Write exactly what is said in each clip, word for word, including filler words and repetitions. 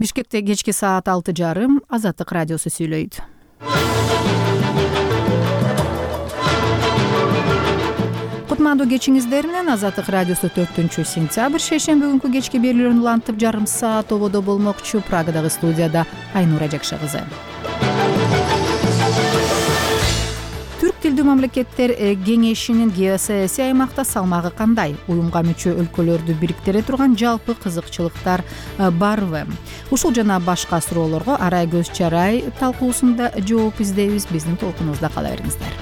Бишкекте кечки саат алты жарым Азаттык радиосу сүйлөйт. Кутмандуу кечиңиздер менен Азаттык радиосу төртүнчү сентябрь шейшемби күнкү кечки берүүлөрүн улантып жарым саат ободо болмокчу. Прагадагы студияда Айнура Жакшы кызы. Түрк тилдүү мамлекеттер кеңешинин геосаясий аймакта салмагы кандай? Уюмга мүчө өлкөлөрдү бириктире турган жалпы кызыкчылыктар барбы? Ушул жана башка суроолорго арай көз чарай талкуусунда жооп издейбиз. Биздин толкунубузда кала бериңиздер.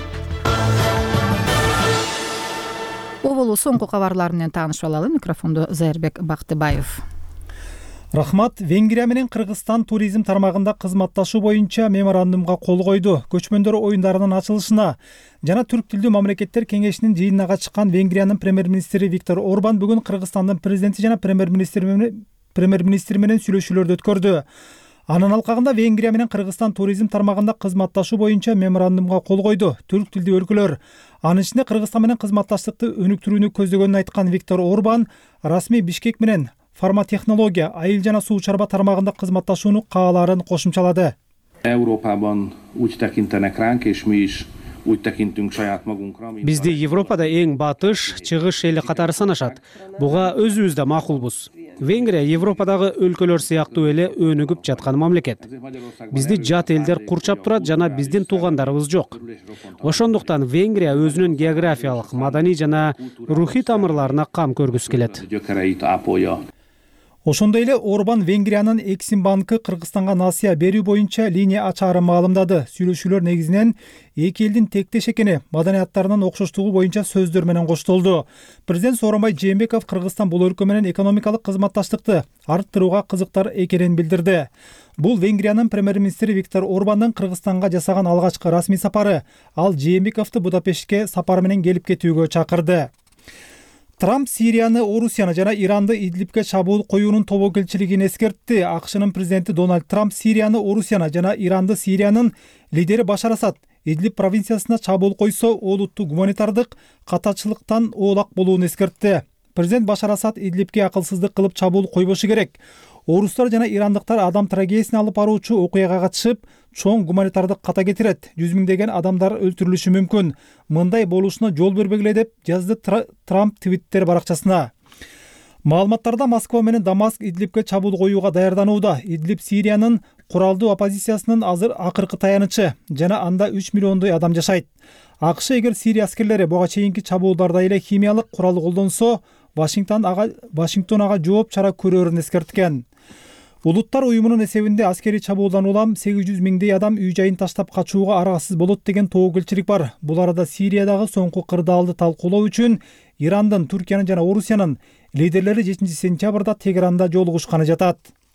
Оболу соңку кабарлар менен таанышып алалы. Микрофонду Зайырбек Бактыбаев. Рахмат. Венгрия менен Кыргызстан туризм тармагында кызматташуу боюнча меморандумга кол койду. Көчмөндөр оюндарынын ачылышына жана Түрк тилдүү мамлекеттер кеңешинин жыйынына чыккан Венгриянын премьер-министри Виктор Орбан бүгүн Кыргызстандын президенти жана премьер-министри менен премьер-министри менен сүйлөшүүлөрдү өткөрдү. Анын алкагында Венгрия менен Кыргызстан туризм тармагында кызматташуу боюнча меморандумга кол койду. Түрк тилдүү өлкөлөр, анын ичинде Кыргызстан менен кызматташтыкты өнүктүрүүнү көздөгөнүн айткан Виктор Орбан расмий Бишкек менен фарматехнология, айыл жана суу чарба тармагында кызматташууну каалаарын кошумчалады. Европадан úgy tekintenek ránk, és mi is úgy tekintünk saját magunkra. Бизди Европада эң батыш, чыгыш эли катары санашат. Буга өзүбүз да макулбуз. Венгрия Европадагы өлкөлөр сыяктуу эле өнүгүп жаткан мамлекет. Бизди жат элдер курчап турат жана биздин туугандарыбыз жок. Ошондуктан Венгрия өзүнүн географиялык, маданий жана рухий тамырларына кам көргүсү келет. Ошондой эле Орбан Венгриянын Эксим банкы Кыргызстанга насыя берүү боюнча линия ачаарын маалымдады. Сүйлөшүүлөр негизинен эки элдин тектеш экени, маданияттарынын окшоштугу боюнча сөздөр менен коштолду. Президент Сооронбай Жээнбеков Кыргызстан бул өлкө менен экономикалык кызматташтыкты арттырууга кызыктар экенин билдирди. Бул Венгриянын премьер-министри Виктор Орбандын Кыргызстанга жасаган алгачкы расмий сапары. Ал Жээнбековду Будапештке сапар менен келип кетүүгө чакырды. Трамп Сирияны, Орусияны жана Иранды Идлибке чабуул коюунун тобокелчилигин эскертти. АКШнын президенти Дональд Трамп Сирияны, Орусияны жана Иранды Сириянын лидери Башар Асад Идлиб провинциясына чабуул койсо, олуттуу гуманитардык катачылыктан оолак болуун эскертти. Президент Башар Асад Идлибке акылсыздык кылып чабуул койбошу керек. Орустар жана ирандыктар адам трагедиясына алып баруучу окуяга катышып, чоң гуманитардык ката кетирет. Жүз миңдеген адамдар өлтүрүлүшү мүмкүн. Мындай болушуна жол бербегиле деп жазды Трамп Твиттер баракчасына. Маалыматтарда Москва менен Дамаск Идлибке чабуул коюуга даярданууда. Идлиб Сириянын куралдуу оппозициясынын азыр акыркы таянычы жана анда үч миллиондой адам жашайт. АКШ эгер Сирия аскерлери буга чейинки чабуулдарда эле химиялык курал колдонсо, Вашингтон ага Вашингтон ага жооп чара көрөрүн эскерткен. Улуттар уюмунун эсебинде аскерий чабуулдан улам сегиз жүз миңдей адам үй жайын таштап качууга аргасыз болот деген тобокелчилик бар. Бул арада Сириядагы соңку кырдаалды талкуулоо үчүн Ирандын, Түркиянын жана Орусиянын лидерлери жетинчи сентябрда Тегеранда жолугушканы жатат.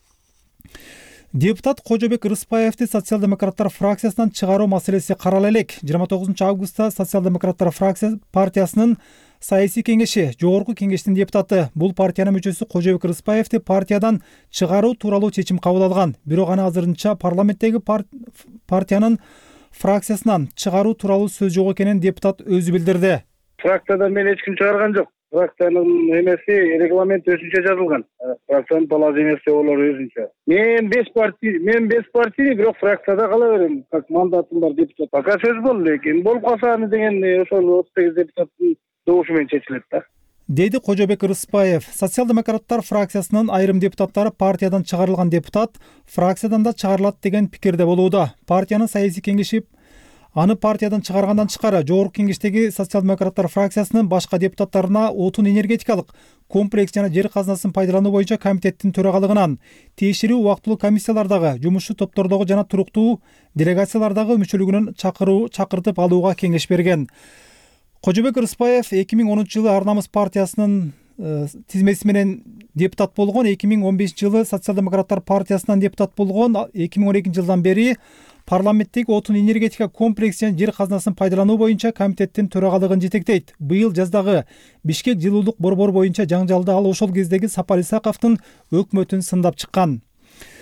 Депутат Кожобек Рыспаевди социал-демократтар фракциясынан чыгаруу маселеси карала элек. жыйырма тогузунчу августта социал-демократтар фракция партиясынын саясий кеңеши, жогорку кеңештин депутаты, бул партиянын мүчөсү Кожобек Рыспаевди партиядан чыгаруу тууралуу чечим кабыл алган. Бирок аны азырынча парламенттеги пар... партиянын фракциясынан чыгаруу тууралуу сөз жок экенин депутат өзү билдирди. Фракциядан мен эч ким чыгарган жок. Фракциянын эмеси регламент өзүнчө жазылган. Фракциянын положениясы олор өзүнчө. Мен беш партия, мен беш партия, бирок фракцияда кала берем. Как мандатым бар депутат. Пока сөз болду экен. Болуп калса аны деген ошол отуз сегиз депутаттын добушу менен чечилет да. Деди Кожобек Рыспаев. Социал-демократтар фракциясынын айрым депутаттары партиядан чыгарылган депутат фракциядан да чыгарылат деген пикирде болууда. Партиянын саясий кеңеши аны партиядан чыгаргандан тышкары жогорку кеңештеги социал-демократтар фракциясынын башка депутаттарына отун энергетикалык комплекс жана жер казынасын пайдалануу боюнча комитеттин төрагалыгынан, тиешелүү убактылуу комиссиялардагы, жумушчу топтордогу жана туруктуу делегациялардагы мүчөлүгүнөн чакыруу чакыртып алууга кеңеш берген. Кожобек Рыспаев эки миң онунчу жылы Ар намыс партиясынын тизмеси менен депутат болгон, эки миң он бешинчи жылы социал-демократтар партиясынан депутат болгон, эки миң он экинчи жылдан бери парламенттеги отун энергетика комплекси жана жер казынасын пайдалануу боюнча комитеттин төрагалыгын жетектейт. Быйыл жаздагы Бишкек жылуулук борбор боюнча жаңжалды ал ошол кездеги Сапар Исаковдун өкмөтүн сындап чыккан.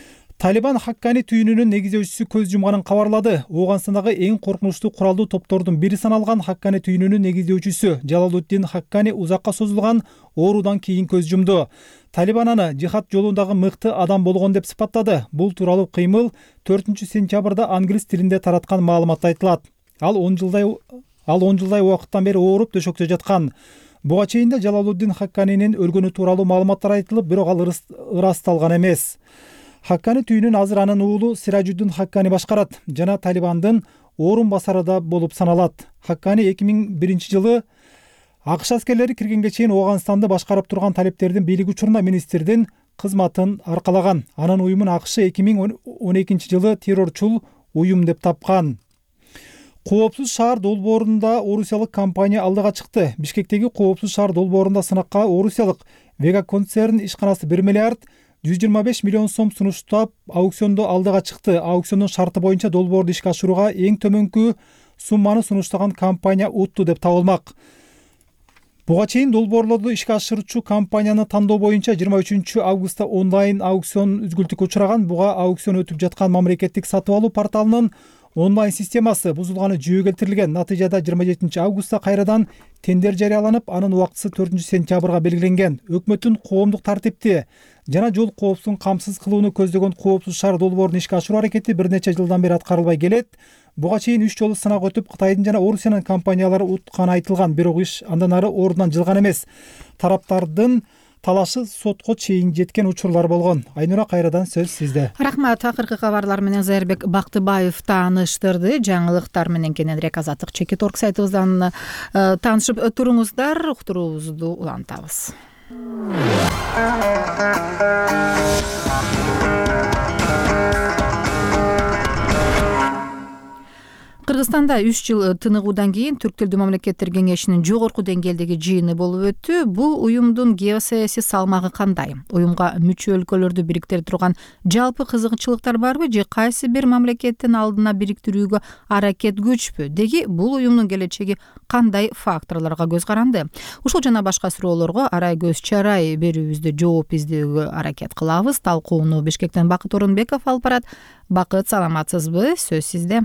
Талибан Хаккани түйүнүнүн негиздөөчүсү көз жумганын кабарлады. Ооганстандагы эң коркунучтуу куралдуу топтордун бири саналган Хаккани түйүнүнүн негиздөөчүсү Жалалуддин Хаккани узакка созулган оорудан кийин көз жумду. Талибан аны жихад жолундагы мыкты адам болгон деп сыпаттады. Бул тууралуу кыймыл төртүнчү сентябрда англис тилинде тараткан маалыматта айтылат. Ал он жылдай ал он жылдай убакыттан бери ооруп төшөктө жаткан. Буга чейин да Жалалуддин Хакканинин өлгөнү тууралуу маалыматтар айтылып, бирок ал ырасталган эмес. Хаккани түйүнүн азыр анын уулу Сиражуддин Хаккани башкарат жана Талибандын орун басары да болуп саналат. Хаккани эки миң биринчи жылы АКШ аскерлери киргенге чейин Ооганстанды башкарып турган талиптердин бийлик учурунда министрдин кызматын аркалаган. Анын уюмун АКШ эки миң он экинчи жылы террорчул уюм деп тапкан. Коопсуз шаар долбоорунда орусиялык компания алдыга чыкты. Бишкектеги коопсуз шаар долбоорунда сынакка орусиялык Вега концерн ишканасы бир миллиард жүз жыйырма беш миллион сом сунуштап аукциондо алдыга чыкты. Аукциондун шарты боюнча долбоорду ишке ашырууга эң төмөнкү сумманы сунуштаган компания утту деп табылмак. Буга чейин долбоорлорду ишке ашырчу компанияны тандоо боюнча жыйырма үчүнчү августта онлайн аукцион үзгүлтүккө учураган. Буга аукцион өтүп жаткан мамлекеттик сатып алуу порталынын онлайн системасы бузулганы жүйө келтирилген. Натыйжада жыйырма жетинчи августта кайрадан тендер жарыяланып, анын убактысы төртүнчү сентябрга белгиленген. Өкмөттүн коомдук тартипти жана жол коопсуздугун камсыз кылууну көздөгөн коопсуз шаар долбоорун ишке ашыруу аракети бир нече жылдан бери аткарылбай келет. Буга чейин үч жолу сынак өтүп, Кытайдын жана Орусиянын компаниялары утканы айтылган, бирок иш андан ары ордунан жылган эмес. Тараптардын талашы сотко чейин жеткен учурлар болгон. Айнура, кайрадан сөз сизде. Рахмат. Акыркы кабарлар менен Зайырбек Бактыбаев тааныштырды. Жаңылыктар менен кененирээк Азаттык чекит орг сайтыбыздан таанышып туруңуздар. Уктуруубузду улантабыз. Кыргызстанда үч жыл тыныгуудан кийин Түрк тилдүү мамлекеттер кеңешинин жогорку деңгээлдеги жыйыны болуп өттү. Бул уюмдун геосаясий салмагы кандай? Уюмга мүчө өлкөлөрдү бириктире турган жалпы кызыкчылыктар барбы же кайсы бир мамлекеттин алдына бириктирүүгө аракет күчпү? Деги бул уюмдун келечеги кандай факторлорго көз каранды? Ушул жана башка суроолорго арай көз чарай берүүбүздө жооп издөөгө аракет кылабыз. Талкууну Бишкектен Бакыт Орунбеков алып барат. Бакыт, саламатсызбы? Сөз сизде.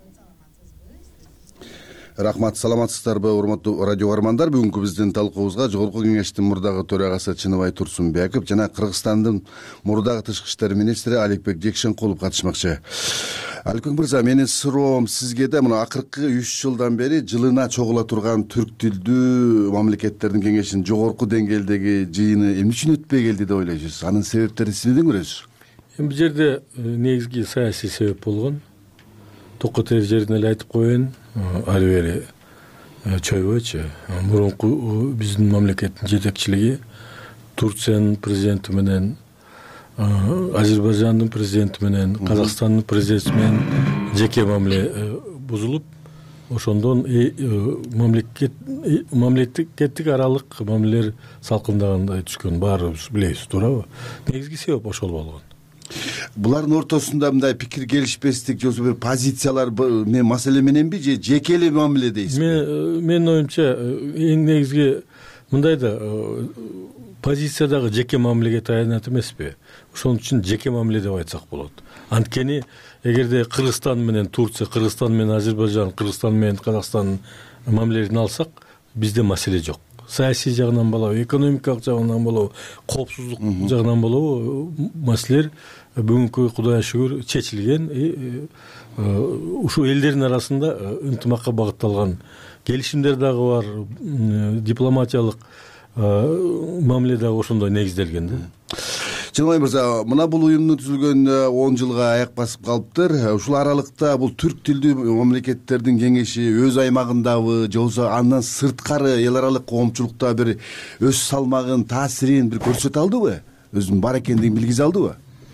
Рахмат, саламатсыздарбы, урматтуу радио каармандар. Бүгүнкү биздин талкуубузга жогорку кеңештин мурдагы төрагасы Чыныбай Турсунбеков жана Кыргызстандын мурдагы тышкы иштер министри Аликбек Жекшенкулов катышмакчы. Аликбек мырза, менин суроом сизге да мына акыркы үч жылдан бери жылына чогула турган түрк тилдүү мамлекеттердин кеңешинин жогорку деңгээлдеги жыйыны эмне үчүн өтпөй келди деп ойлойсуз? Анын себептерин сиз эмнеден көрөсүз? Эми бул жерде негизги саясий себеп болгон. Токотер жерин эле айтып коеюн, ары бери чөйбөчү. Мурунку биздин мамлекеттин жетекчилиги Турциянын президенти менен, Азербайжандын президенти менен, Казакстандын президенти менен жеке мамиле бузулуп, ошондон мамлекет мамлекеттик аралык мамилелер салкындагандай түшкөн, баарыбыз билебиз, туурабы? Негизги себеп ошол болгон. Булардын ортосунда мындай пикир келишпестик же бир позициялар мен маселе мененби же жеке эле мамиле дейсизби? Мен менин оюмча эң негизги мындай да позициядагы жеке мамилеге таянат эмеспи? Ошон үчүн жеке мамиле деп айтсак болот. Анткени эгерде Кыргызстан менен Турция, Кыргызстан менен Азербайжан, Кыргызстан менен Казакстан мамилелерин алсак, бизде маселе жок. Саясий жагынан болобу, экономикалык жагынан болобу, коопсуздук жагынан болобу маселелер бүгүнкү Кудайга шүгүр чечилген. Ушул элдердин арасында ынтымакка багытталган келишимдер дагы бар, дипломатиялык мамиле дагы ошондой негизделген да. Чыныбай мырза, мына бул уюмдун түзүлгөнүнө он жылга аяк басып калыптыр. Ушул аралыкта бул түрк тилдүү мамлекеттердин кеңеши өз аймагындабы же болбосо андан сырткары эл аралык коомчулукта бир өз салмагын, таасирин бир көрсөтө алдыбы? Өзүнүн бар экендигин билгизе алдыбы?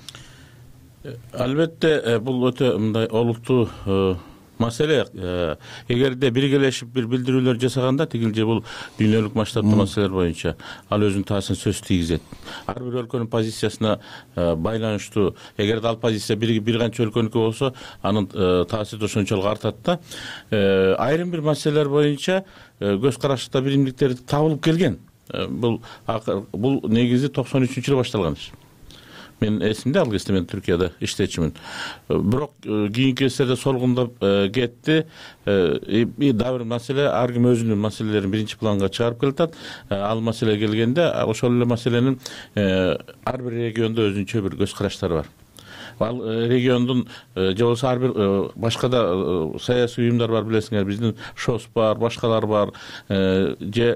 Албетте, бул өтө мындай олуттуу маселе. Эгерде биргелешип бир билдирүүлөр жасаганда, тигилже бул дүйнөлүк масштабтуу маселелер боюнча ал өзүнүн таасирин сөз тийгизет. Ар бир өлкөнүн позициясына байланыштуу, эгерде ал позиция бир бир канча өлкөнүкү болсо, анын таасири ошончолук артат да. Айрым бир маселелер боюнча көз карашта биримдиктер табылып келген. Бул бул негизи токсон үчүнчү жылы башталган иш. мен эсимде ал кезде мен Түркияда иштечимин. Бирок кийинки кездерде солгундап кетти. Дагы бир маселе, ар ким өзүнүн маселелерин биринчи планга чыгарып келатат. Ал маселе келгенде ошол эле маселенин ар бир региондо өзүнчө бир көз караштары бар. Ал региондун же болбосо ар бир башка да саясий уюмдар бар, билесиңер, биздин ШОС бар, башкалар бар, же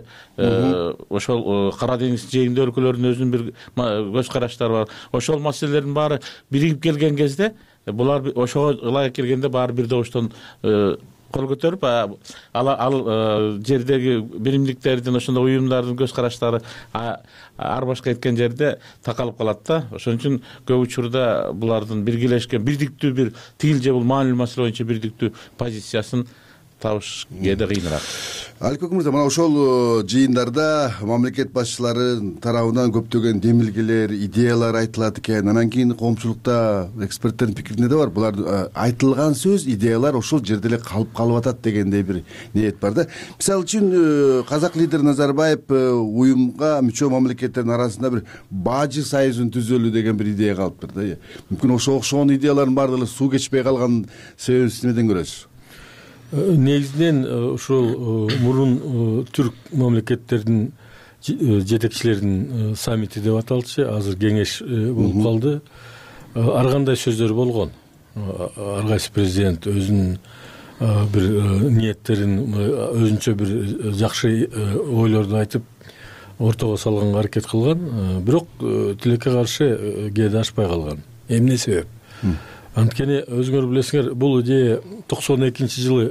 ошол Кара деңиз жээгинде өлкөлөрдүн өзүнүн бир көз караштары бар. Ошол маселелердин баары биригип келген кезде булар ошого ылайык келгенде баары бир добуштон кол көтөрүп, ал ал жердеги биримдиктердин, ошондой уюмдардын көз караштары ар башка кеткен жерде такалып калат да. Ошон үчүн көп учурда булардын биргелешкен бирдиктүү бир тигил же бул маанилүү маселе боюнча бирдиктүү позициясын табыш кээде кыйыныраак. Аликбек мырза, мына ошол жыйындарда мамлекет башчылары тарабынан көптөгөн демилгелер, идеялар айтылат экен. Анан кийин коомчулукта эксперттердин пикиринде да бар. Булар айтылган сөз, идеялар ошол жерде эле калып калып атат дегендей бир ниет бар да. Мисалы үчүн казак лидер Назарбаев уюмга мүчө мамлекеттердин арасында бир бажы союзун түзөлүү деген бир идея калыптыр да. Мүмкүн ошо окшогон идеялардын баардыгы суу кечпей калган себебин эмнеден көрөсүз? Негизинен ушул мурун түрк мамлекеттердин жетекчилеринин саммити деп аталчу, азыр кеңеш болуп калды. Ар кандай сөздөр болгон. Ар кайсы президент өзүнүн бир ниеттерин, өзүнчө бир жакшы ойлорду айтып ортого салганга аракет кылган. Бирок тилекке каршы кээде ашпай калган. Эмне себеп? Анткени өзүңөр билесиңер, бул идея токсон экинчи жылы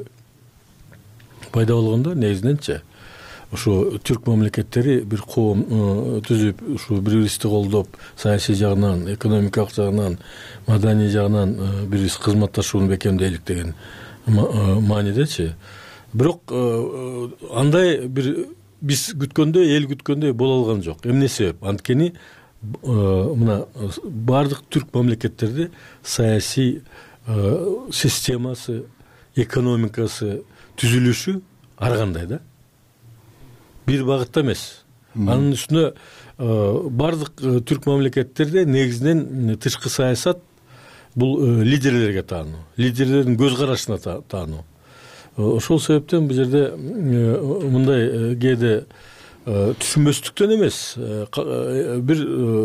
пайда болгондо, негизиненчи ушу түрк мамлекеттери бир коом түзүп, ушу бири-бирибизди колдоп, саясий жагынан, экономикалык жагынан, маданий жагынан бири-бириз кызматташууну бекемдейлик деген маанидечи. Бирок андай бир биз күткөндөй, эл күткөндөй боло алган жок. Эмне себеп? Анткени мына бардык түрк мамлекеттерде саясий системасы, экономикасы, түзүлүшү ар кандай да. Бир багытта эмес. Анын үстүнө бардык түрк мамлекеттерде негизинен тышкы саясат бул лидерлерге таануу, лидерлердин көз карашына таануу. Ошол себептен бул жерде мындай кээде түшүнбөстүктөн эмес, бир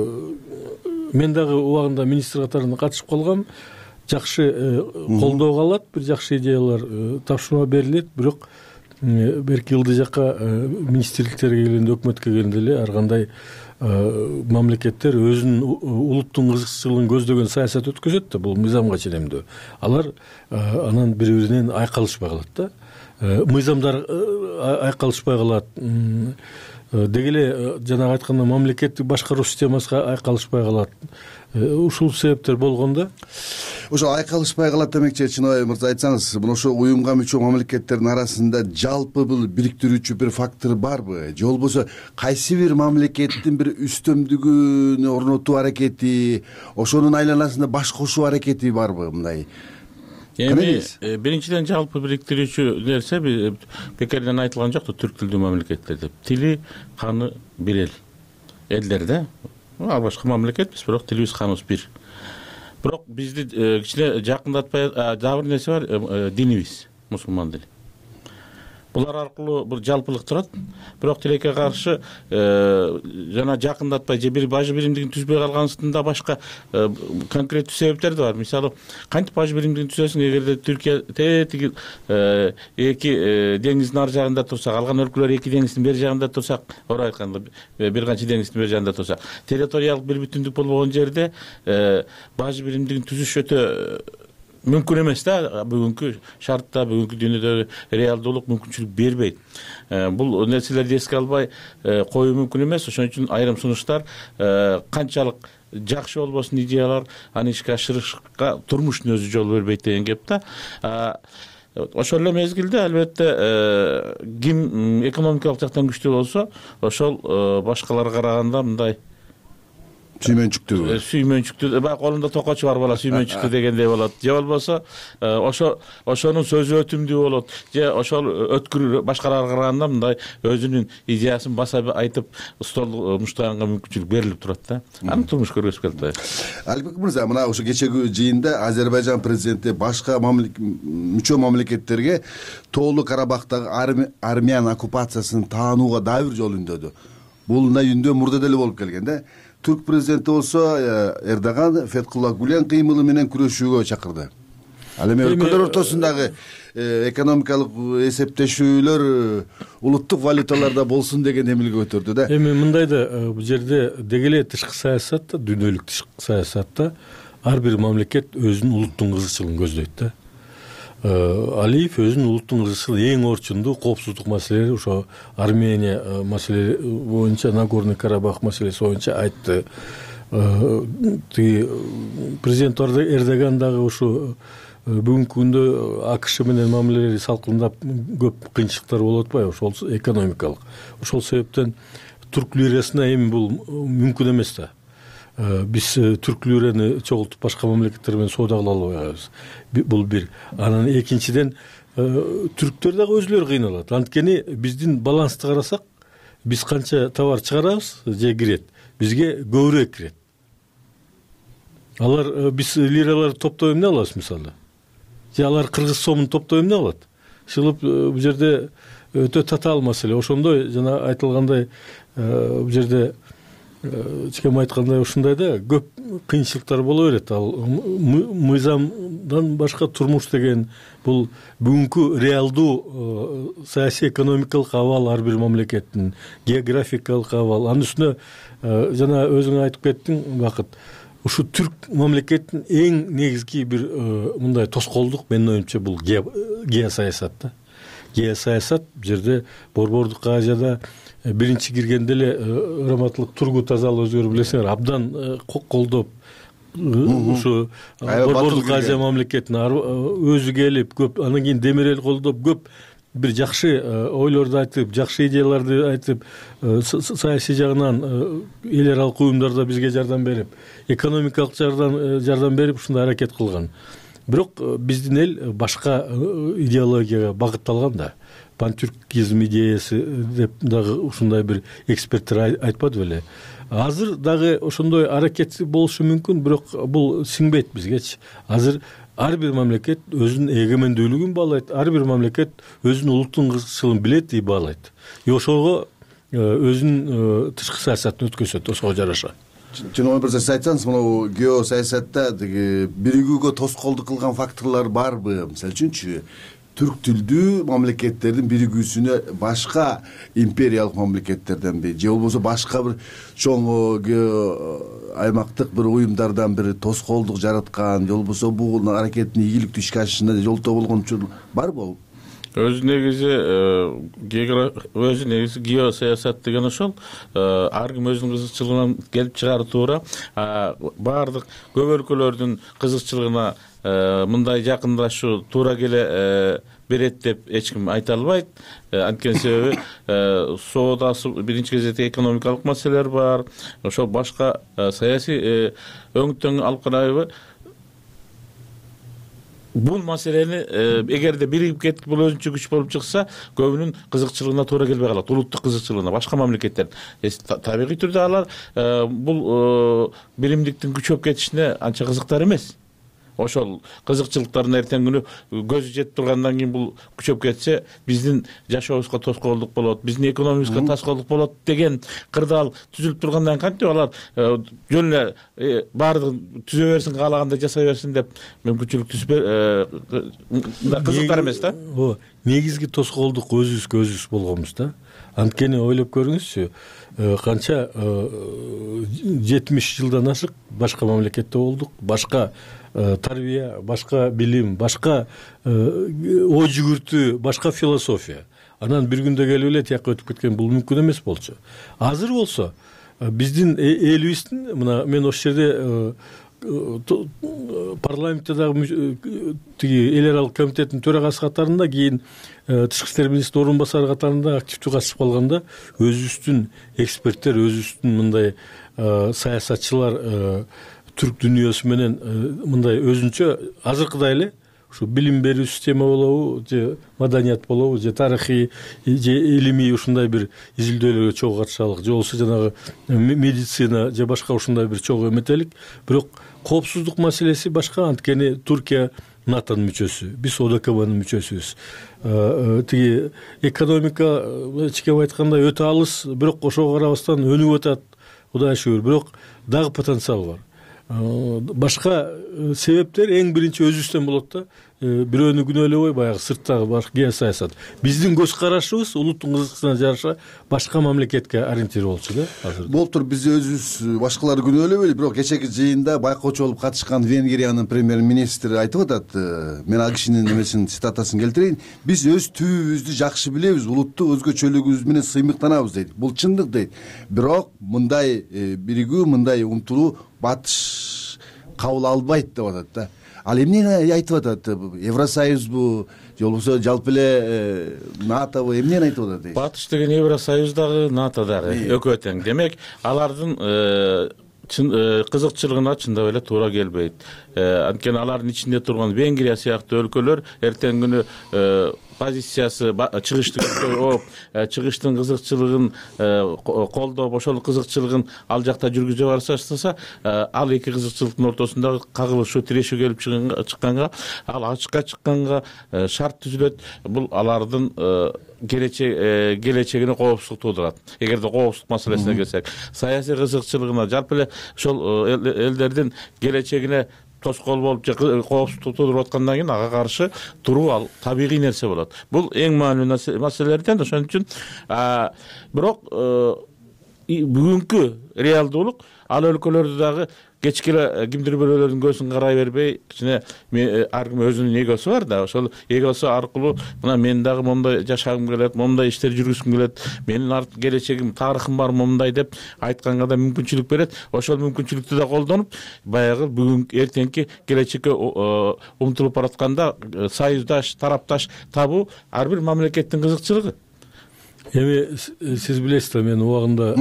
мен дагы убагында министр катарына катышып калгам, жакшы колдоого алат, бир жакшы идеялар тапшырма берилет, бирок берки ылдый жакка министрликтерге келгенде, өкмөткө келгенде эле ар кандай мамлекеттер өзүнүн улуттун кызыкчылыгын көздөгөн саясат өткөзөт да, бул мыйзамга ченемдүү. Алар анан бири-биринен айкалышпай калат да. Мыйзамдар айкалышпай калат. Деги эле жанагы айтканда мамлекеттик башкаруу системасы айкалышпай калат. Ушул себептер болгондо ошо айкалышпай калат демекчи. Чыныбай мырза, айтсаңыз, мына ошо уюмга мүчө мамлекеттердин арасында жалпы бул бириктирүүчү бир фактор барбы? Же болбосо кайсы бир мамлекеттин бир үстөмдүгүн орнотуу аракети, ошонун айланасында баш кошуу аракети барбы мындай? Эми биринчиден жалпы бириктирүүчү нерсе бекерден айтылган жок да, түрк тилдүү мамлекеттер деп. Тили, каны бир эл. Элдер да. Ар башка мамлекетпиз, бирок тилибиз, каныбыз бир. Бирок бизди кичине жакындатпай дагы бир нерсе бар, динибиз, мусулман дини. Булар аркылуу бир жалпылык турат. Бирок тилекке каршы жана жакындатпай же бир бажы биримдигин түзбөй калганысында башка конкреттүү себептер да бар. Мисалы, кантип бажы биримдигин түзөсүң, эгерде Түркия тетиги эки деңиздин ар жагында турсак, алган өлкөлөр эки деңиздин бери жагында турсак, ооба айтканда бир канча деңиздин бери жагында турсак, территориялык бир бүтүндүк болбогон жерде бажы биримдигин түзүш өтө мүмкүн эмес да. Бүгүнкү шартта, бүгүнкү дүйнөдөгү реалдуулук мүмкүнчүлүк бербейт. Бул нерселерди эске албай коюу мүмкүн эмес. Ошон үчүн айрым сунуштар, канчалык жакшы болбосун идеялар, аны ишке ашырышка турмуштун өзү жол бербейт деген кеп да. Ошол эле мезгилде албетте ким экономикалык жактан күчтүү болсо, ошол башкаларга караганда мындай сүймөнчүктүү сүймөнчүктүү баягы колунда токочу бар бала сүймөнчүктүү дегендей болот, же болбосо ошо ошонун сөзү өтүмдүү болот, же ошол өткүр башкаларга караганда мындай өзүнүн идеясын баса айтып стол муштаганга мүмкүнчүлүк берилип турат да. Аны турмуш көргөзүп келди. Алибек мырза, мына ошо кечеги жыйында Азербайжан президенти башка мүчө мамлекеттерге Тоолуу Карабактагы армян оккупациясын таанууга дагы бир жолу үндөдү. Бул мындай үндөө мурда деле болуп келген да. Түрк президенти болсо Эрдоган Фетхулла Гулен кыймылы менен күрөшүүгө чакырды. Ал эми өлкөлөр ортосундагы экономикалык эсептешүүлөр улуттук валюталарда болсун деген эмилге көтөрдү да. Эми мындай да бул жерде деги эле тышкы саясатта, дүйнөлүк тышкы саясатта ар бир мамлекет өзүнүн улуттук кызыкчылыгын көздөйт да. Алиев өзүнүн улуттук кызыкчылыгы эң орчундуу коопсуздук маселелери ошо Армения маселеси боюнча, Нагорный Карабах маселеси боюнча айтты. Тиги президент Эрдоган дагы ушу бүгүнкү күндө АКШ менен мамилелери салкындап көп кыйынчылыктар болуп атпайбы, ошол экономикалык. Ошол себептен турк лирасына эми бул мүмкүн эмес да. Биз түрк лираны чогултуп башка мамлекеттер менен соода кыла албайбыз. Бул бир. Анан экинчиден түрктөр дагы өзүлөрү кыйналат. Анткени биздин балансты карасак, биз канча товар чыгарабыз же кирет, бизге көбүрөөк кирет. Алар биз лираларды топтоп эмне алабыз мисалы? Же алар кыргыз сомун топтоп эмне алат? Шылып бул жерде өтө татаал маселе. Ошондой жана айтылгандай бул жерде чекем айткандай ушундай да көп кыйынчылыктар боло берет. Ал мыйзамдан башка турмуш деген бул бүгүнкү реалдуу саясий экономикалык абал ар бир мамлекеттин, географикалык абал. Анын үстүнө жана өзүң айтып кеттиң Бакыт. Ушу түрк мамлекеттин эң негизги бир мындай тоскоолдук менин оюмча бул геосаясат да. Геосаясат бул жерде Борбордук Азияда биринчи киргенде эле Раматылык Тургут Азалы өзүңөр билесиңер, абдан колдоп ушу Борбордук Азия мамлекетин өзү келип көп, анан кийин Демирел колдоп көп бир жакшы ойлорду айтып, жакшы идеяларды айтып, саясий жагынан эл аралык уюмдарда бизге жардам берип, экономикалык жардам жардам берип ушундай аракет кылган. Бирок биздин эл башка идеологияга багытталган да. Пантюркизм идеясы деп дагы ушундай бир эксперттер айтпады беле. Азыр дагы ошондой аракет болушу мүмкүн, бирок бул сиңбейт бизгечи. Азыр ар бир мамлекет өзүнүн эгемендүүлүгүн баалайт, ар бир мамлекет өзүнүн улуттук кызыкчылыгын билет и баалайт. И ошого өзүнүн тышкы саясатын өткөзөт, ошого жараша. Жана бир сиз айтсаңыз, мына геосаясатта биригүүгө тоскоолдук кылган факторлор барбы? Мисалы үчүнчү, түрк тилдүү мамлекеттердин биригүүсүнө башка империялык мамлекеттерденби же болбосо башка бир чоң аймактык бир уюмдардан бир тоскоолдук жараткан, же болбосо бул аракеттин ийгиликтүү ишке ашышына жолтоо болгон учур барбы? Өзү негизи өзү негизи геосаясат деген ошол ар ким өзүнүн кызыкчылыгынан келип чыгары туура. Баардык көп өлкөлөрдүн кызыкчылыгына мындай жакындашуу туура келе берет деп эч ким айта албайт. Анткени себеби соодасы биринчи кезекте экономикалык маселелер бар. Ошол башка саясий өңүттөн алып карайбы? Бул маселени эгерде биригип кетип бул өзүнчө күч болуп чыкса, көбүнүн кызыкчылыгына туура келбей калат, улуттук кызыкчылыгына, башка мамлекеттер. Табигый түрдө алар бул биримдиктин күчөп кетишине анча кызыктар эмес. Ошол кызыкчылыктарын эртең күнү көзү жетип тургандан кийин бул күчөп кетсе, биздин жашообузга тоскоолдук болот, биздин экономикабызга тоскоолдук болот деген кырдаал түзүлүп тургандан кантип алар жөн эле баардыгын түзө берсин, каалагандай жасай берсин деп мүмкүнчүлүк түзбө кызыктар эмес да. Негизги тоскоолдук өзүбүзгө өзүбүз болгонбуз да. Анткени ойлоп көрүңүзчү, канча жетимиш жылдан ашык башка мамлекетте болдук, башка тарбия, башка билим, башка ой жүгүртүү, башка философия. Анан бир күндө келип эле тияка өтүп кеткен бул мүмкүн эмес болчу. Азыр болсо биздин элибиздин, мына мен ошол жерде парламентте дагы тиги эл аралык комитеттин төрагасы катарында, кийин тышкы иштер министринин орун басары катарында активдүү катышып калганда, өзүбүздүн эксперттер, өзүбүздүн мындай саясатчылар түрк дүйнөсү менен мындай өзүнчө азыркыдай эле ушу билим берүү система болобу, же маданият болобу, же тарыхый, же илимий ушундай бир изилдөөлөргө чогуу катышалык, же болбосо жанагы медицина же башка ушундай бир чогуу эметелик. Бирок коопсуздук маселеси башка. Анткени Туркия натонун мүчөсү, биз ОДКБнын мүчөсүбүз. Тиги экономика ичкеп айтканда өтө алыс, бирок ошого карабастан өнүгүп атат, Кудайга шүгүр. Бирок дагы потенциал бар. Башка себептер эң биринчи өзүбүздөн болот да. Бирөөнү күнөөлөбөй, баягы сырттагы башка геосаясат. Биздин көз карашыбыз улуттун кызыкчысына жараша башка мамлекетке ориентир болчу да азыр. Болуптур, биз өзүбүз башкаларды күнөөлөбөйлү, бирок кечээки жыйында байкоочу болуп катышкан Венгриянын премьер-министри айтып атат, мен ал кишинин эмесин цитатасын келтирейин. Биз өз түбүбүздү жакшы билебиз, улуттук өзгөчөлүгүбүз менен сыймыктанабыз дейт. Бул чындык дейт. Бирок мындай биригүү, мындай умтулуу батыш кабыл албайт деп атат да. Ал эмне айтып атат? Евросоюзбу, же болбосо жалпы эле НАТОбу, эмнени айтып атат? Батыш деген Евросоюз дагы, НАТО дагы экөө тең. Демек, алардын кызыкчылыгына чындап эле туура келбейт. Анткени алардын ичинде турган Венгрия сыяктуу өлкөлөр эртең күнү позициясы чыгыштык ооп, чыгыштын кызыкчылыгын колдоп, ошол кызыкчылыгын ал жакта жүргүзө баштаса, ал эки кызыкчылыктын ортосундагы кагылышуу, тирешүү келип чыкканга, ал ачыкка чыкканга шарт түзүлөт. Бул алардын келечегине коопсуздук туудурат. Эгерде коопсуздук маселесине келсек, саясий кызыкчылыгына, жалпы эле ошол элдердин келечегине тоскоол болуп же коопсуздук туудуруп аткандан кийин ага каршы туруу ал табигый нерсе болот. Бул эң маанилүү маселелерден. Ошон үчүн бирок бүгүнкү реалдуулук ал өлкөлөрдү дагы кечке эле кимдир бирөөлөрдүн көзүн карай бербей, кичине ар ким өзүнүн эгосу бар да, ошол эгосу аркылуу мына мен дагы момундай жашагым келет, момундай иштер жүргүзгүм келет, менин келечегим, тарыхым бар момундай деп айтканга да мүмкүнчүлүк берет. Ошол мүмкүнчүлүктү да колдонуп, баягы бүгүнкү эртеңки келечекке умтулуп баратканда союздаш, тарапташ табуу ар бир мамлекеттин кызыкчылыгы. Эми сиз билесиз да, мен убагында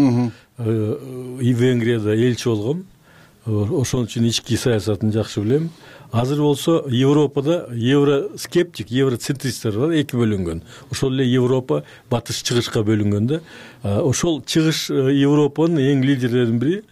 Венгрияда элчи болгом. Ошон үчүн ички саясатын жакшы билем. Азыр болсо Европада евроскептик, евроцентристер бар, эки бөлүнгөн. Ошол эле Европа батыш чыгышка бөлүнгөн да. Ошол чыгыш Европанын эң лидерлеринин бири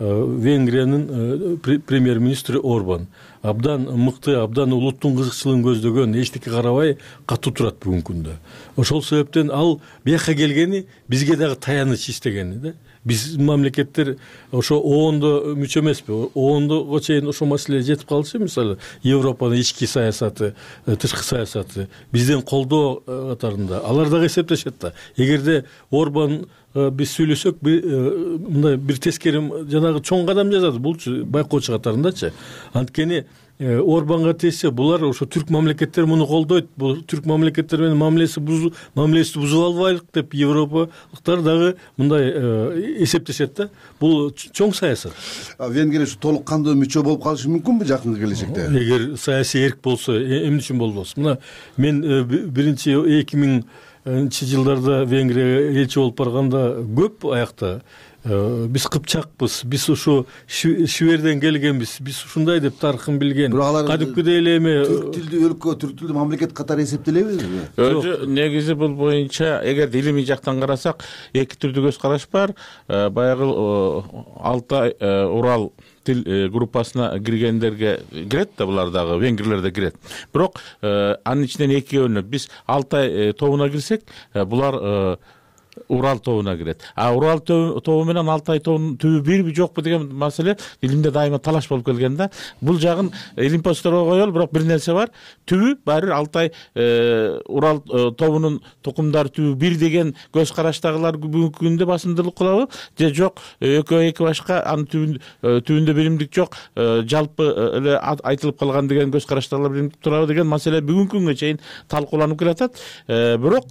Венгриянын премьер-министри Орбан. Абдан мыкты, абдан улуттун кызыкчылыгын көздөгөн, эчтеке карабай катуу турат бүгүнкү күндө. Ошол себептен ал бияка келгени бизге дагы таяныч истегени да. Биз мамлекеттер ошо оондо мүчө эмеспи? оондого чейин ошо маселе жетип калчу. Мисалы, Европанын ички саясаты, тышкы саясаты бизден колдоо катарында. Алар дагы эсептешет да. Эгерде Орбан биз сүйлөсөк, мындай бир тескери жанагы чоң кадам жасады булчу байкоочу катарындачы. Анткени Орбанга тиешсе, булар ошо түрк мамлекеттер муну колдойт. Бул түрк мамлекеттер менен мамилеси бузу, мамилесин бузуп албайлык деп европалыктар дагы мындай эсептешет да. Бул чоң саясат. Венгрия ушу толук кандуу мүчө болуп калышы мүмкүнбү жакынкы келечекте? Эгер саясий эрк болсо, эмне үчүн болбос? Мына мен биринчи эки миңинчи жылдарда Венгрияга элчи болуп барганда көп аякта биз кыпчакпыз, биз ушу Шверден келгенбиз, биз ушундай деп тарыхын билген. Кадимкидей эле эме түрк тилдүү өлкө, түрк тилдүү мамлекет катары эсептелебизби? Өзү негизи бул боюнча эгер илимий жактан карасак, эки түрдүү көз караш бар. Баягы Алтай, Урал тил группасына киргендерге кирет да, булар дагы венгрлер да кирет. Бирок анын ичинен эки бөлүнөт. Биз Алтай тобуна кирсек, булар Урал тобуна кирет. А Урал тобу менен Алтай тобунун түбү бирби жокпу деген маселе илимде дайыма талаш болуп келген да. Бул жагын илимпоздорго коелу, бирок бир нерсе бар. Түбү баары Алтай Урал тобунун тукумдары түбү бир деген көз караштагылар бүгүнкү күндө басымдуулук кылабы? Же жок, экөө эки башка, анын түбүндө биримдик жок, жалпы эле айтылып калган деген көз караштагылар биримдик турабы деген маселе бүгүнкү күнгө чейин талкууланып келатат. Бирок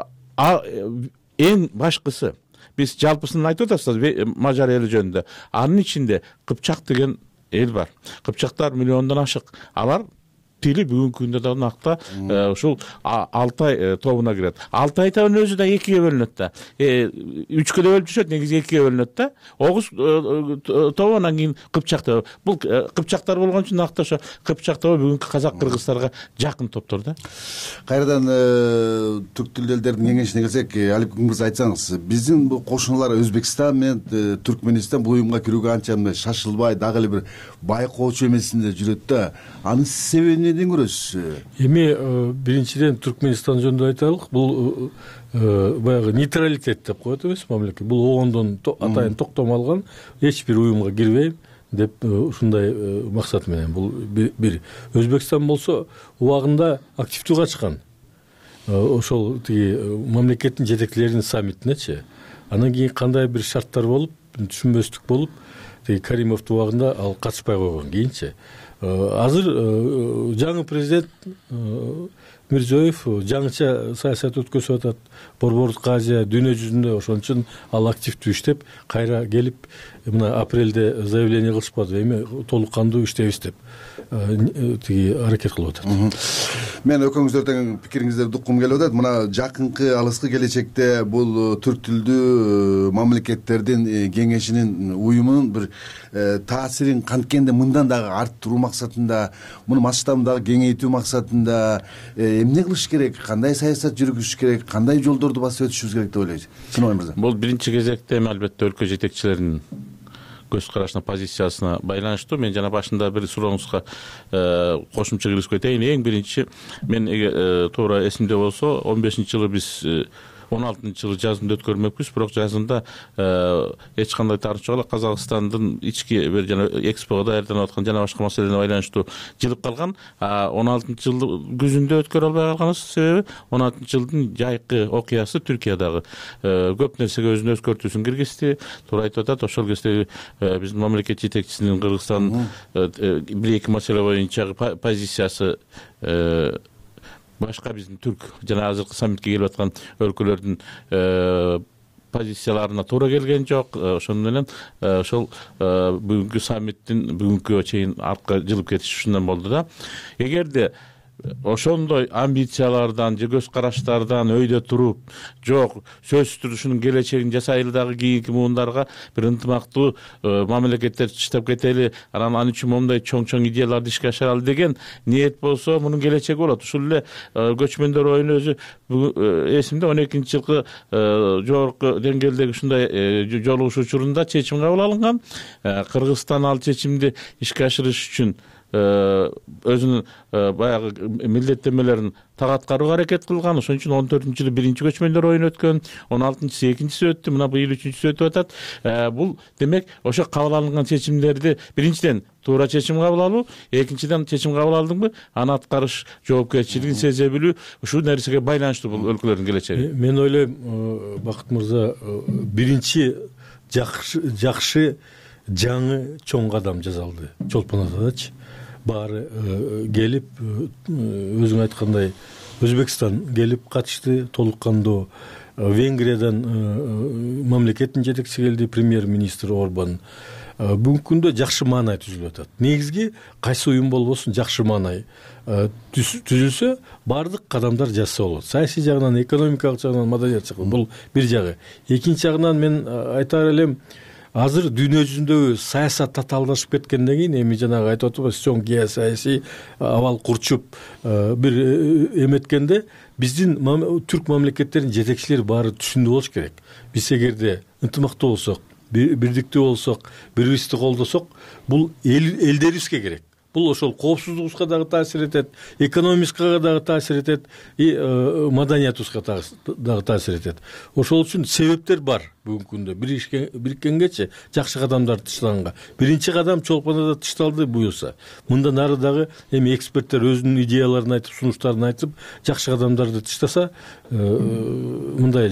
эң башкысы, биз жалпысын айтып атабыз мажар эли жөнүндө. Анын ичинде Кыпчак деген эл бар. Кыпчактар миллиондон ашык. Алар тили бүгүнкү күндө да накта ушул Алтай тобуна кирет. Алтай тобунун өзү да экиге бөлүнөт да. Үчкө да бөлүп жүрөт, негизи экиге бөлүнөт да. Огуз тобу, анан кийин Кыпчак тобу. Бул Кыпчактар болгон үчүн накта ошо Кыпчак тобу бүгүнкү казак кыргыздарга жакын топтор да. Кайрадан түрк тилдүү элдердин кеңешине келсек, Алипбек мырза айтсаңыз, биздин бул кошуналар Өзбекстан менен Түркмөнстан бул уюмга кирүүгө анча шашылбай, дагы эле бир байкоочу эмесинде жүрөт да. Анын себеби неден көрөсүз? Эми биринчиден Түркмөнстан жөнүндө айтайлык, бул баягы нейтралитет деп коет эмес мамлекет. Бул огондон атайын токтом алган, эч бир уюмга кирбейм деп ушундай максат менен. Бул бир. Өзбекстан болсо убагында активдүү качкан. Ошол тиги мамлекеттин жетекчилеринин саммитинечи. Анан кийин кандай бир шарттар болуп, түшүнбөстүк болуп, тиги Каримовдун убагында ал катышпай койгон. Кийинчи азыр жаңы президент Мирзиёев жаңыча саясат өткөзүп атат. Борбордук Азия дүйнө жүзүндө, ошон үчүн ал активдүү иштеп, кайра келип мына апрелде заявление кылышпады, эми толук кандуу иштейбиз деп тиги аракет кылып атат. Мен экөөңүздөрдүн пикириңиздерди уккум келип атат. Мына жакынкы алыскы келечекте бул түрк тилдүү мамлекеттердин кеңешинин уюмунун бир таасирин канткенде мындан дагы арттыруу максатында, муну масштабын дагы кеңейтүү максатында эмне кылыш керек, кандай саясат жүргүзүш керек, кандай жолдорду басып өтүшүбүз керек деп ойлойсуз? Синобай мырза. Бул биринчи кезекте албетте өлкө жетекчилеринин көз карашына, позициясына байланыштуу. Мен жана башында бир сурооңузга кошумча киргизип кетейин. Эң биринчи, мен туура эсимде болсо, он бешинчи жылы биз он алтынчы жылы жазымды өткөрмөкпүз, бирок жазында эч кандай тартынча жок. Казакстандын ички бир жана экспого даярданып аткан жана башка маселелерге байланыштуу жылып калган. он алтынчы жыл күзүндө өткөрө албай калганыбыз себеби он алтынчы жылдын жайкы окуясы Түркиядагы көп нерсеге өзүнүн өзгөртүүсүн киргизди. Туура айтып атат, ошол кезде биздин мамлекет жетекчисинин Кыргызстан бир эки маселе боюнча позициясы башка биздин түрк жана азыркы саммитке келип аткан өлкөлөрдүн позицияларына туура келген жок. Ошону менен ошол бүгүнкү саммиттин бүгүнкү чейин артка жылып кетиш ушундан болду да. Эгерде ошондой амбициялардан же көз караштардан өйдө туруп, жок, сөзсүз түрдө ушунун келечегин жасайлы дагы кийинки муундарга бир ынтымактуу мамлекеттер чыштап кетели, анан ал үчүн моундай чоң-чоң идеяларды ишке ашыралы деген ниет болсо, мунун келечеги болот. Ушул эле көчмөндөр оюну өзү эсимде он экинчи жылкы жогорку деңгээлдеги ушундай жолугуш учурунда чечим кабыл алынган. Кыргызстан ал чечимди ишке ашырыш үчүн өзүнүн баягы милдеттенмелерин так аткарууга аракет кылган. Ошон үчүн он төртүнчү жылы биринчи көчмөндөр оюну өткөн, он алтынчысы экинчиси өттү, мына быйыл үчүнчүсү өтүп атат. Бул демек ошо кабыл алынган чечимдерди биринчиден туура чечим кабыл алуу, экинчиден чечим кабыл алдыңбы, аны аткарыш жоопкерчилигин сезе билүү, ушул нерсеге байланыштуу бул өлкөлөрдүн келечеги. Мен ойлойм, Бакыт мырза, биринчи жакшы жакшы жаңы чоң кадам жасалды Чолпон Атадачы. Баары келип, өзүң айткандай, Өзбекстан келип катышты, толук кандуу. Венгриядан мамлекеттин жетекчиси келди, премьер-министр Орбан. Бүгүнкү күндө жакшы маанай түзүлүп атат. Негизги кайсы уюм болбосун жакшы маанай түзүлсө, баардык кадамдар жасса болот. Саясий жагынан, экономикалык жагынан, маданият жагынан бул бир жагы. Экинчи жагынан мен айтар элем, азыр дүйнө жүзүндөгү саясат татаалдашып кеткенден кийин, эми жанагы айтып атабыз, чоң геосаясий абал курчуп бир эметкенде, биздин түрк мамлекеттеринин жетекчилери баары түшүндүү болуш керек. Биз эгерде ынтымактуу болсок, бирдиктүү болсок, бири бирибизди колдосок, бул элдерибизге керек. Бул ошол коопсуздугубузга дагы таасир этет, экономикага дагы таасир этет, и маданиятыбызга дагы таасир этет. Ошол үчүн себептер бар бүгүнкү күндө. Бириккенгечи жакшы кадамдар тыштаганга. Биринчи кадам Чолпонда тышталды буюрса. Мындан ары дагы эми эксперттер өзүнүн идеяларын айтып, сунуштарын айтып, жакшы кадамдарды тыштаса, мындай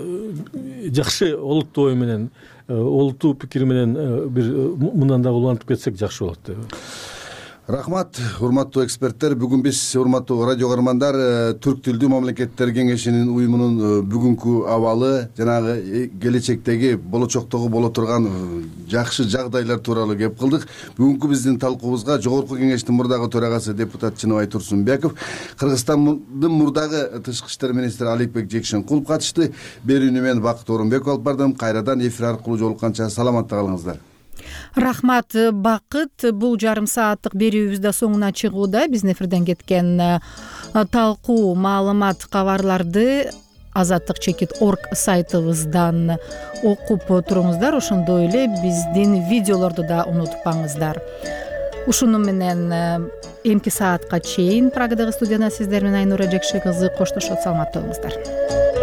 жакшы олуттуу ой менен, олуттуу пикир менен бир мындан дагы улантып кетсек жакшы болот деп. Рахмат, урматтуу эксперттер. Бүгүн биз, урматтуу радио каармандар, Түрк тилдүү мамлекеттер кеңешинин уюмунун бүгүнкү абалы, жанагы келечектеги, болочоктогу боло турган жакшы жагдайлар тууралуу кеп кылдык. Бүгүнкү биздин талкуубузга Жогорку кеңештин мурдагы төрагасы депутат Чыныбай Турсунбеков, Кыргызстандын мурдагы тышкы иштер министри Аликбек Жекшенкулов катышты. Берүүнү мен Бакыт Орунбеков алып бардым. Кайрадан эфир аркылуу жолукканча саламатта калыңыздар. Рахмат, Бакыт. Бул жарым сааттык берүүбүз да соңуна чыгууда. Биздин эфирден кеткен талкуу, маалымат, кабарларды азаттык чекит орг сайтыбыздан окуп туруңуздар. Ошондой эле биздин видеолорду да унутпаңыздар. Ушуну менен эмки саатка чейин Прагадагы студияда сиздер менен Айнура Жекше кызы коштошот. Саламатта болуңуздар.